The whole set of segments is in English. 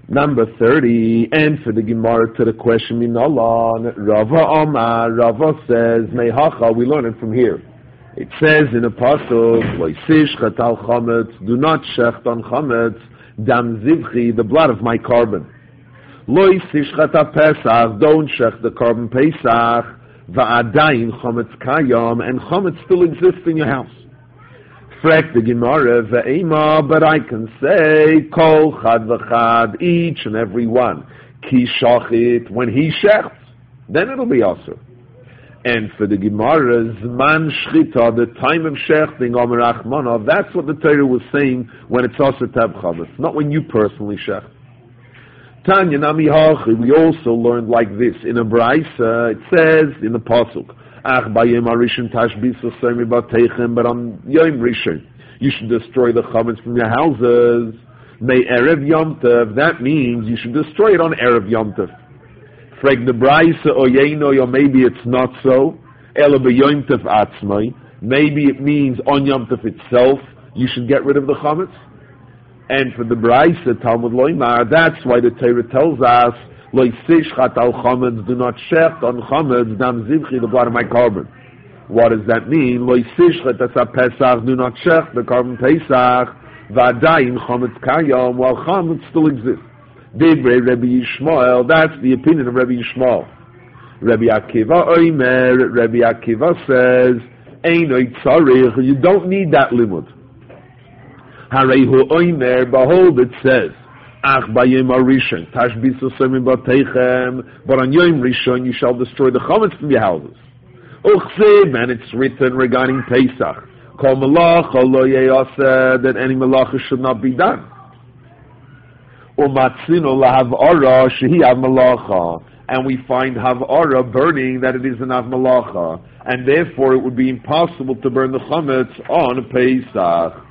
Number 30, and for the Gemara to the question Minalon, Rava Omar, Rava says, Mehacha, we learn it from here. It says in a pasuk, Loisish chatal chametz, do not shecht on chametz, dam zivchi, the blood of my carbon. Loisish chata pesach, don't shecht the carbon pesach, va'adayin chametz kayam, and chametz still exists in your house. Frek the Gemara, ve'ema, but I can say, kol chad v'chad, each and every one, ki shachit, when he shechts, then it'll be also. And for the Gemara, zman shchita, the time of shechting, Omer Achmanov, that's what the Torah was saying when it's also tab chametz, not when you personally shecht. Tanya nami hachi, we also learned like this in a braysa. It says in the pasuk, ach bayim arishin tashbisu semi bateichem, but on yom rishon you should destroy the chametz from your houses. May erev yom tov, that means you should destroy it on erev yom tov. Frag the braysa oyeno, or maybe it's not so. Ela b'yom tov atzmai, maybe it means on yom tov itself you should get rid of the chametz. And for the braysa Talmud Loimar, that's why the Torah tells us, Loisish chatal chametz, do not shecht on chametz, dam zivchi, the blood of my carbon. What does that mean? Loisish chatas pesach, do not shecht the carbon pesach, va'adayin chametz kayam, while chametz still exists. Divrei Rabbi Yishmael, that's the opinion of Rabbi Yishmael. Rabbi Akiva Oimer, Rabbi Akiva says, Einoi tzarich, you don't need that limud. Harehu Oimer, behold, it says, Ach bayim arishon, tashbisu semim bateichem, but on Yom Rishon you shall destroy the chametz from your houses. Uchsev, and it's written regarding Pesach, Kol malacha lo yeyaseh, that any malacha should not be done. Umatzino lahavara shehi av malacha, and we find havara burning, that it is an av malacha, and therefore it would be impossible to burn the chametz on Pesach.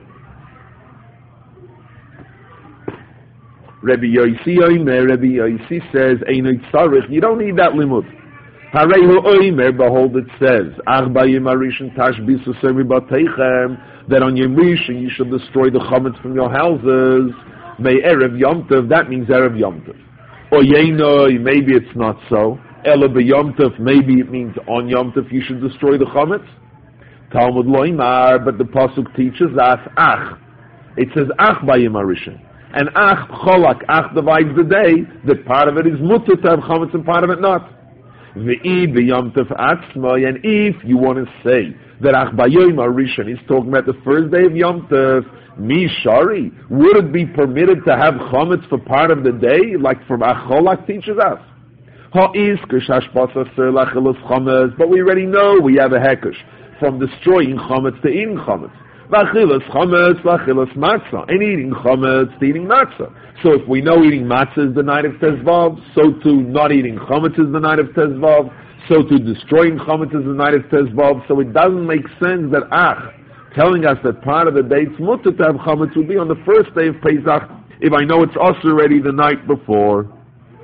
Rabbi Yosi Oimer, Rabbi Yosi says, Einoi tzarich, you don't need that limud. Harehu Oimer, behold it says, Ach bayim arishin tashbisu semi bateichem, that on Yom Rishon you should destroy the chametz from your houses. May erev yom tov, that means erev yom tov. Oyenoi, maybe it's not so. Ela b'yom tov, maybe it means on yom tov you should destroy the chametz. Talmud Loimar, but the pasuk teaches us, Ach. It says Ach bayim arishin. And Ach Cholak, Ach divides the day, that part of it is mutter to have chametz and part of it not. V'i b'yom tov atzmai, and if you want to say that Ach b'yom arishon is talking about the first day of Yom Tov, mi shari, would it be permitted to have chametz for part of the day, like from Ach Cholak teaches us? Ha'is k'shash pasasir lachilas chametz, but we already know we have a hekesh from destroying chametz to eating chametz. Vachilas chametz, vachilas matzah, and eating chametz to eating matzah. So if we know eating matzah is the night of Tezvav, so too not eating chametz is the night of Tezvav, so too destroying chametz is the night of Tezvav. So it doesn't make sense that Ach, telling us that part of the day it's mutter to have chametz, would be on the first day of Pesach, if I know it's us already the night before.